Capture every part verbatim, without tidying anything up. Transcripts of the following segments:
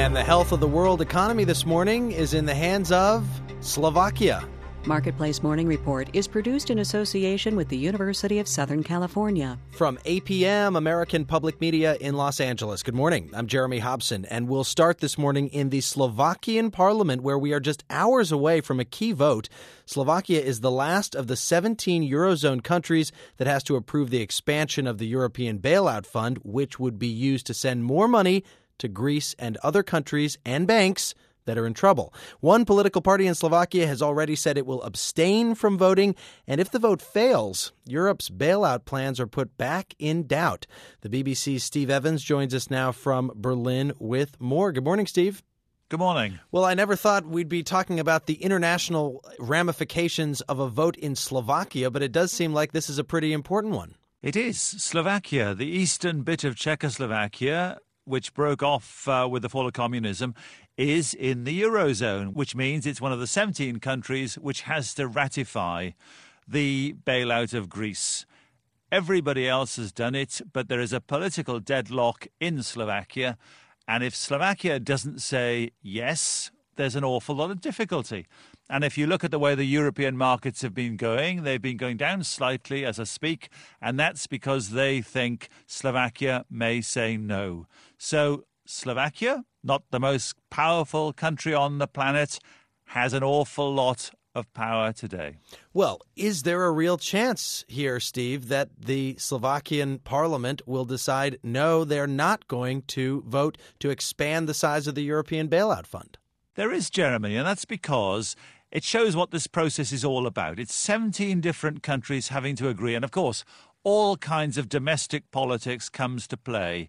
And the health of the world economy this morning is in the hands of Slovakia. Marketplace Morning Report is produced in association with the University of Southern California. From A P M, American Public Media in Los Angeles. Good morning. I'm Jeremy Hobson, and we'll start this morning in the Slovakian parliament, where we are just hours away from a key vote. Slovakia is the last of the seventeen Eurozone countries that has to approve the expansion of the European Bailout Fund, which would be used to send more money to Greece and other countries and banks that are in trouble. One political party in Slovakia has already said it will abstain from voting, and if the vote fails, Europe's bailout plans are put back in doubt. The B B C's Steve Evans joins us now from Berlin with more. Good morning, Steve. Good morning. Well, I never thought we'd be talking about the international ramifications of a vote in Slovakia, but it does seem like this is a pretty important one. It is. Slovakia, the eastern bit of Czechoslovakia, which broke off uh, with the fall of communism, is in the Eurozone, which means it's one of the seventeen countries which has to ratify the bailout of Greece. Everybody else has done it, but there is a political deadlock in Slovakia, and if Slovakia doesn't say yes, there's an awful lot of difficulty. And if you look at the way the European markets have been going, they've been going down slightly as I speak, and that's because they think Slovakia may say no. So Slovakia, not the most powerful country on the planet, has an awful lot of power today. Well, is there a real chance here, Steve, that the Slovakian parliament will decide no, they're not going to vote to expand the size of the European Bailout Fund? There is, Jeremy, and that's because it shows what this process is all about. It's seventeen different countries having to agree, and of course, all kinds of domestic politics comes to play.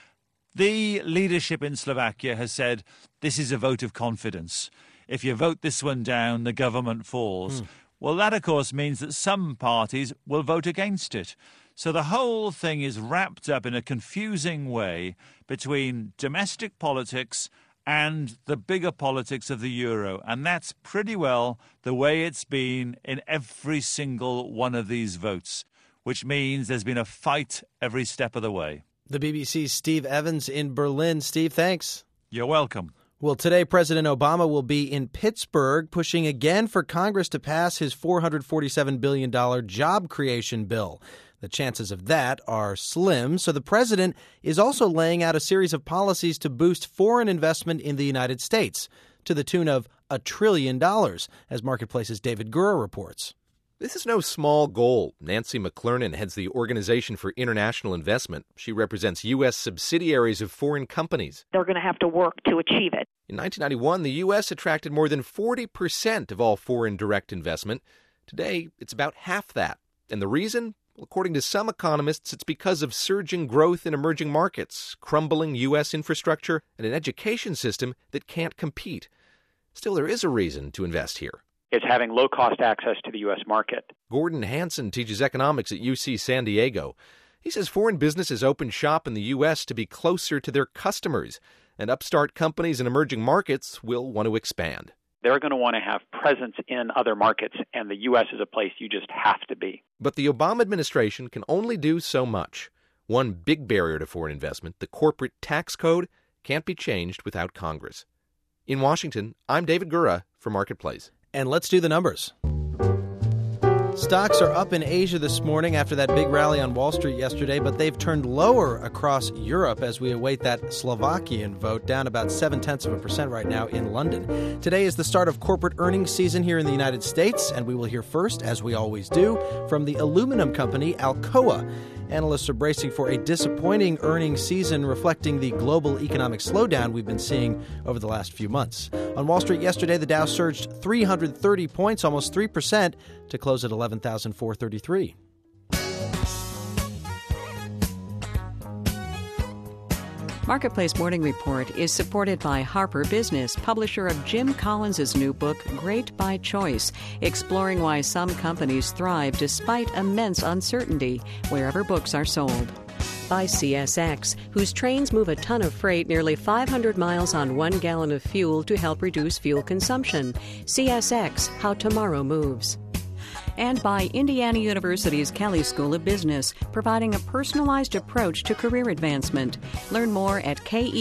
The leadership in Slovakia has said this is a vote of confidence. If you vote this one down, the government falls. Mm. Well, that, of course, means that some parties will vote against it. So the whole thing is wrapped up in a confusing way between domestic politics and the bigger politics of the euro. And that's pretty well the way it's been in every single one of these votes, which means there's been a fight every step of the way. The B B C's Steve Evans in Berlin. Steve, thanks. You're welcome. Well, today President Obama will be in Pittsburgh pushing again for Congress to pass his four hundred forty-seven billion dollars job creation bill. The chances of that are slim, so the president is also laying out a series of policies to boost foreign investment in the United States to the tune of a trillion dollars, as Marketplace's David Gura reports. This is no small goal. Nancy McClernand heads the Organization for International Investment. She represents U S subsidiaries of foreign companies. They're going to have to work to achieve it. In nineteen ninety-one, the U S attracted more than forty percent of all foreign direct investment. Today, it's about half that. And the reason? Well, according to some economists, it's because of surging growth in emerging markets, crumbling U S infrastructure, and an education system that can't compete. Still, there is a reason to invest here. It's having low-cost access to the U S market. Gordon Hanson teaches economics at U C San Diego. He says foreign businesses open shop in the U S to be closer to their customers, and upstart companies in emerging markets will want to expand. They're going to want to have presence in other markets, and the U S is a place you just have to be. But the Obama administration can only do so much. One big barrier to foreign investment, the corporate tax code, can't be changed without Congress. In Washington, I'm David Gura for Marketplace. And let's do the numbers. Stocks are up in Asia this morning after that big rally on Wall Street yesterday, but they've turned lower across Europe as we await that Slovakian vote, down about seven-tenths of a percent right now in London. Today is the start of corporate earnings season here in the United States, and we will hear first, as we always do, from the aluminum company Alcoa. Analysts are bracing for a disappointing earnings season reflecting the global economic slowdown we've been seeing over the last few months. On Wall Street yesterday, the Dow surged three hundred thirty points, almost three percent, to close at eleven thousand four hundred thirty-three. Marketplace Morning Report is supported by Harper Business, publisher of Jim Collins' new book, Great by Choice, exploring why some companies thrive despite immense uncertainty, wherever books are sold. By C S X, whose trains move a ton of freight nearly five hundred miles on one gallon of fuel to help reduce fuel consumption. C S X, how tomorrow moves. And by Indiana University's Kelley School of Business, providing a personalized approach to career advancement. Learn more at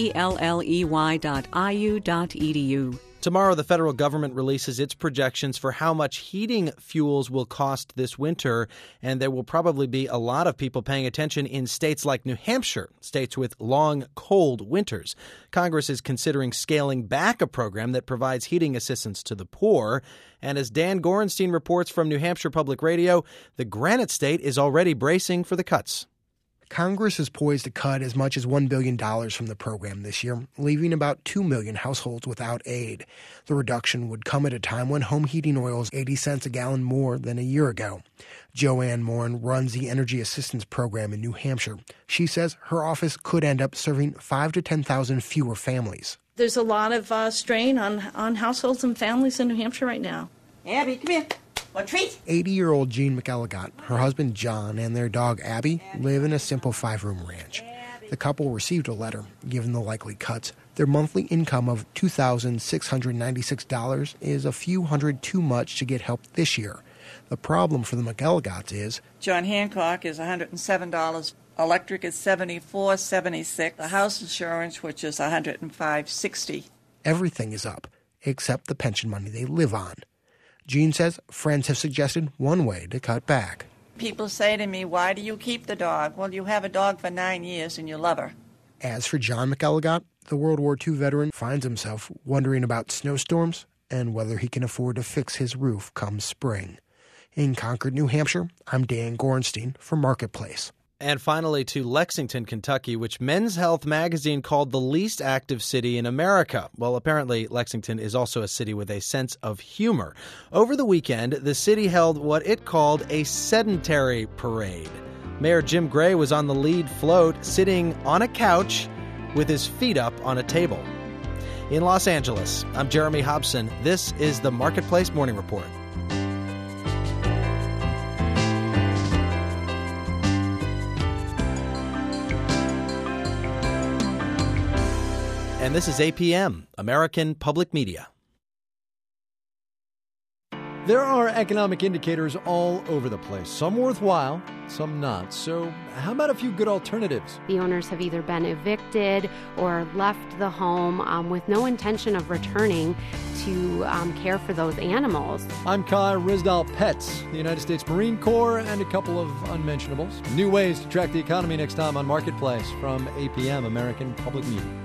kelley dot I U dot E D U. Tomorrow, the federal government releases its projections for how much heating fuels will cost this winter, and there will probably be a lot of people paying attention in states like New Hampshire, states with long, cold winters. Congress is considering scaling back a program that provides heating assistance to the poor. And as Dan Gorenstein reports from New Hampshire Public Radio, the Granite State is already bracing for the cuts. Congress is poised to cut as much as one billion dollars from the program this year, leaving about two million households without aid. The reduction would come at a time when home heating oil is eighty cents a gallon more than a year ago. Joanne Morin runs the Energy Assistance Program in New Hampshire. She says her office could end up serving five to ten thousand fewer families. There's a lot of uh, strain on, on households and families in New Hampshire right now. Abby, come here. What treat? eighty-year-old Jean McElligott, her husband John, and their dog Abby live in a simple five-room ranch. The couple received a letter. Given the likely cuts, their monthly income of two thousand six hundred ninety-six dollars is a few hundred too much to get help this year. The problem for the McElligotts is John Hancock is one hundred seven dollars. Electric is seventy-four dollars and seventy-six cents. The house insurance, which is one hundred five dollars and sixty cents. Everything is up, except the pension money they live on. Jean says friends have suggested one way to cut back. People say to me, why do you keep the dog? Well, you have a dog for nine years and you love her. As for John McElligott, the World War Two veteran finds himself wondering about snowstorms and whether he can afford to fix his roof come spring. In Concord, New Hampshire, I'm Dan Gorenstein for Marketplace. And finally to Lexington, Kentucky, which Men's Health magazine called the least active city in America. Well, apparently Lexington is also a city with a sense of humor. Over the weekend, the city held what it called a sedentary parade. Mayor Jim Gray was on the lead float, sitting on a couch with his feet up on a table. In Los Angeles, I'm Jeremy Hobson. This is the Marketplace Morning Report. And this is A P M, American Public Media. There are economic indicators all over the place, some worthwhile, some not. So how about a few good alternatives? The owners have either been evicted or left the home um, with no intention of returning to um, care for those animals. I'm Kai Risdal Pets, the United States Marine Corps, and a couple of unmentionables. New ways to track the economy next time on Marketplace from A P M, American Public Media.